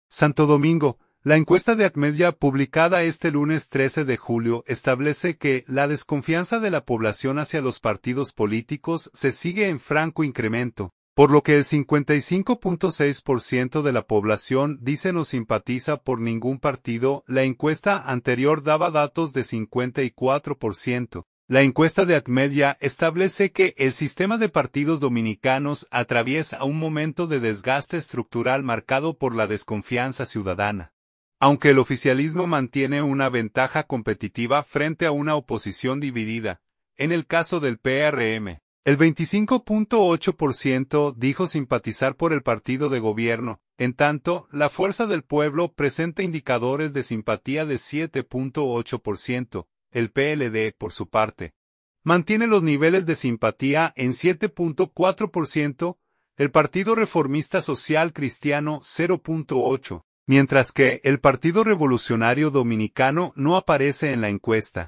Santo Domingo. La encuesta de ACMEDIA publicada este lunes 13 de julio establece que la desconfianza de la población hacia los partidos políticos se sigue en franco incremento, por lo que el 55.6% de la población dice no simpatiza por ningún partido. La encuesta anterior daba datos de 54%. La encuesta de ACMEDIA establece que el sistema de partidos dominicanos atraviesa un momento de desgaste estructural marcado por la desconfianza ciudadana. Aunque el oficialismo mantiene una ventaja competitiva frente a una oposición dividida, en el caso del PRM, el 25.8% dijo simpatizar por el partido de gobierno, en tanto, la Fuerza del Pueblo presenta indicadores de simpatía de 7.8%, el PLD, por su parte, mantiene los niveles de simpatía en 7.4%, el Partido Reformista Social Cristiano 0.8%. Mientras que el Partido Revolucionario Dominicano no aparece en la encuesta.